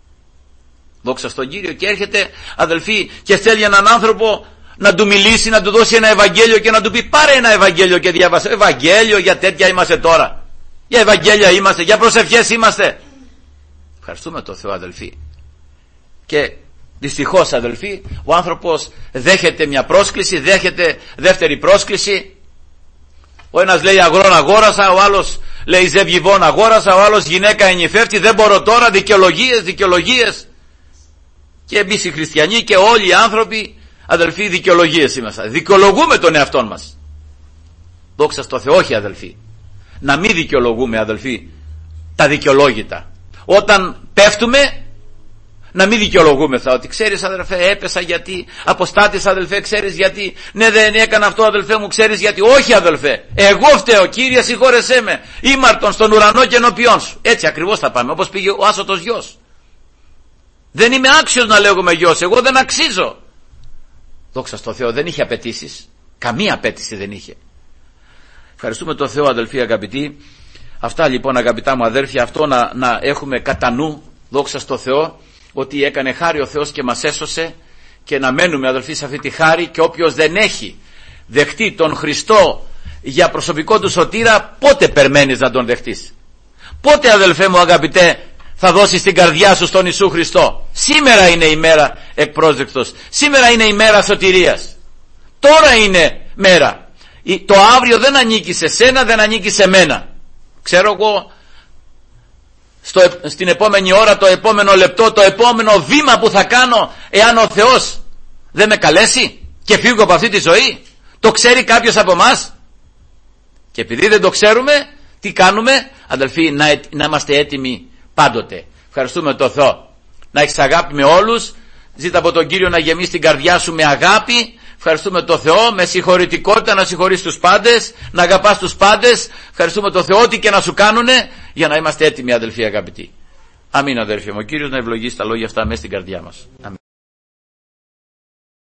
Δόξα στον Κύριο. Και έρχεται, αδελφοί, και στέλνει έναν άνθρωπο να του μιλήσει, να του δώσει ένα Ευαγγέλιο και να του πει, πάρε ένα Ευαγγέλιο και διάβασε. Ευαγγέλιο, για τέτοια είμαστε τώρα? Για Ευαγγέλια είμαστε, για προσευχές είμαστε? Ευχαριστούμε τον Θεό, αδελφοί. Και δυστυχώς, αδελφοί, ο άνθρωπος δέχεται μια πρόσκληση, δέχεται δεύτερη πρόσκληση. Ο ένας λέει αγρόν αγόρασα, ο άλλος λέει ζευγιβόν αγόρασα, ο άλλος γυναίκα ενηφεύτη, δεν μπορώ τώρα, δικαιολογίες, δικαιολογίες. Και εμείς οι χριστιανοί και όλοι οι άνθρωποι, αδελφοί, δικαιολογίες είμαστε. Δικαιολογούμε τον εαυτόν μας. Δόξα στο Θεό, όχι, αδελφοί. Να μην δικαιολογούμε, αδελφοί, τα δικαιολόγητα. Όταν πέφτουμε, να μην δικαιολογούμεθα ότι ξέρεις, αδελφέ, έπεσα γιατί, αποστάτης, αδελφέ, ξέρεις γιατί, ναι, δεν έκανα αυτό, αδελφέ μου, ξέρεις γιατί. Όχι, αδελφέ, εγώ φταίω, Κύριε, συγχώρεσέ με, ήμαρτον στον ουρανό και ενώπιόν σου. Έτσι ακριβώς θα πάμε, όπως πήγε ο άσωτος γιος. Δεν είμαι άξιος να λέγομαι γιος, εγώ δεν αξίζω. Δόξα στο Θεό, δεν είχε απαιτήσεις, καμία απαίτηση δεν είχε. Ευχαριστούμε τον Θεό, αδελφοί αγαπητοί. Αυτά λοιπόν, αγαπητά μου αδέρφια, αυτό να, να έχουμε κατά νου, δόξα στο Θεό, ότι έκανε χάρη ο Θεός και μας έσωσε, και να μένουμε, αδελφοί, σε αυτή τη χάρη. Και όποιος δεν έχει δεχτεί τον Χριστό για προσωπικό του σωτήρα, πότε περιμένεις να τον δεχτείς? Πότε, αδελφέ μου αγαπητέ, θα δώσεις την καρδιά σου στον Ιησού Χριστό? Σήμερα είναι η μέρα εκπρόσδεκτος, σήμερα είναι η μέρα σωτηρίας, τώρα είναι μέρα. Το αύριο δεν ανήκει σε σένα, δεν ανήκει σε μένα. Ξέρω εγώ, Στο, στην επόμενη ώρα, το επόμενο λεπτό, το επόμενο βήμα που θα κάνω, εάν ο Θεός δεν με καλέσει και φύγω από αυτή τη ζωή? Το ξέρει κάποιος από εμάς? Και επειδή δεν το ξέρουμε, τι κάνουμε, αδελφοί? Να, να είμαστε έτοιμοι πάντοτε. Ευχαριστούμε τον Θεό. Να έχεις αγάπη με όλους. Ζήτα από τον Κύριο να γεμίσει την καρδιά σου με αγάπη. Ευχαριστούμε τον Θεό, με συγχωρητικότητα να συγχωρείς τους πάντες, να αγαπάς τους πάντες. Ευχαριστούμε τον Θεό, ό,τι και να σου κάνουνε, για να είμαστε έτοιμοι, αδελφοί αγαπητοί. Αμήν, αδελφοί μου. Ο Κύριος να ευλογήσει τα λόγια αυτά μέσα στην καρδιά μας. Αμήν.